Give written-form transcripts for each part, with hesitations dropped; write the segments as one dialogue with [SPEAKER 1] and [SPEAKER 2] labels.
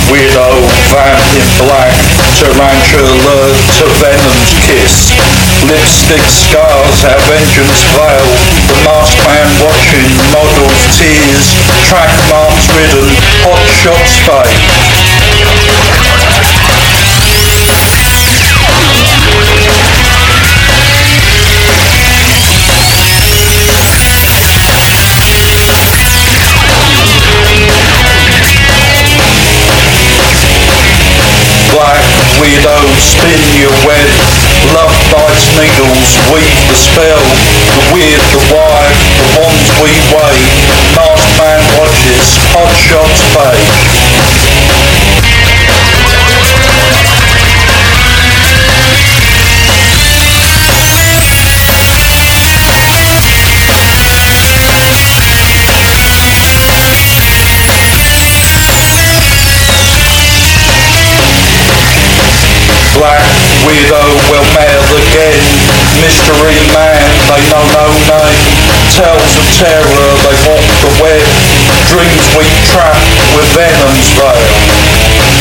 [SPEAKER 1] widow, vamp in black, tarantula to venom's kiss. Lipstick scars, our vengeance veil, the masked man watching, models tears, track marks ridden, hot shots fade. Black widow, spin your web, love bites needles, weave the spell, the weird, the wide, the wands we wave, masked man watches, hot shots fade. Black widow will mail again, mystery man, they know no name, tales of terror, they walk the web, dreams we trap with venom's veil.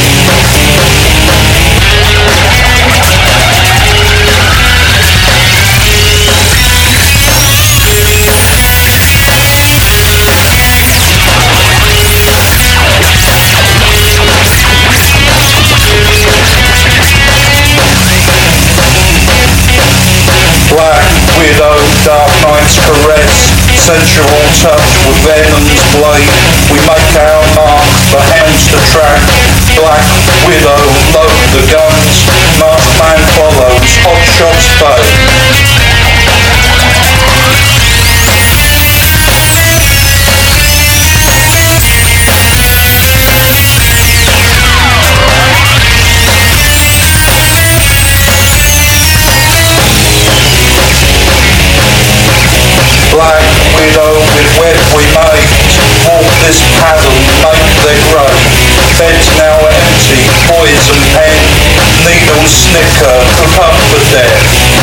[SPEAKER 1] Black widow, dark night's caress, sensual touch with venom's blade. We make our mark, the hounds to track. Black widow, load the guns, masked man follows, hot shots fade. Black widow with web we made, walk this paddle, make their grave. Beds now empty, poison pen, needles snicker, cook up the dead.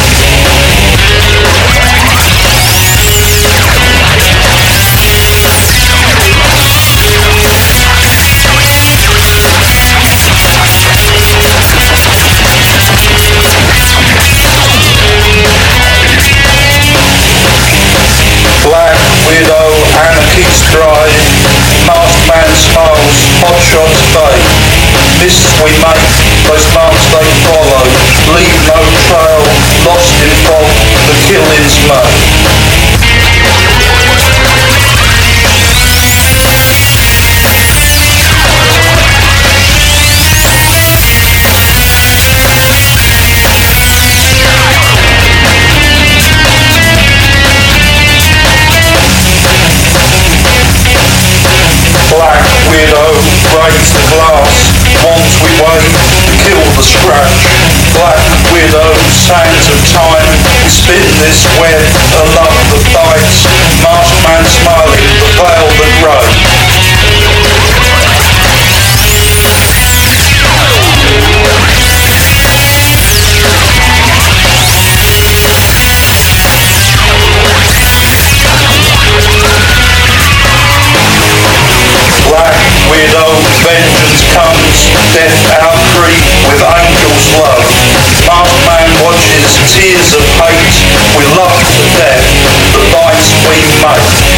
[SPEAKER 1] Black widow, anarchy stride, masked man smiles, hot shots fade. Mists we make, those marks they follow, leave no trail, lost in fog, the killing's made. Black widow, breaks the glass, wands we wave, kill the scratch. Black widow, sands of time, we spin this web, a love that bites, masked man smiling, the veil that rains. Black widow, vengeance comes, death our creed with angels' love. Masked man watches, tears of hate, we love to death, the bites we make.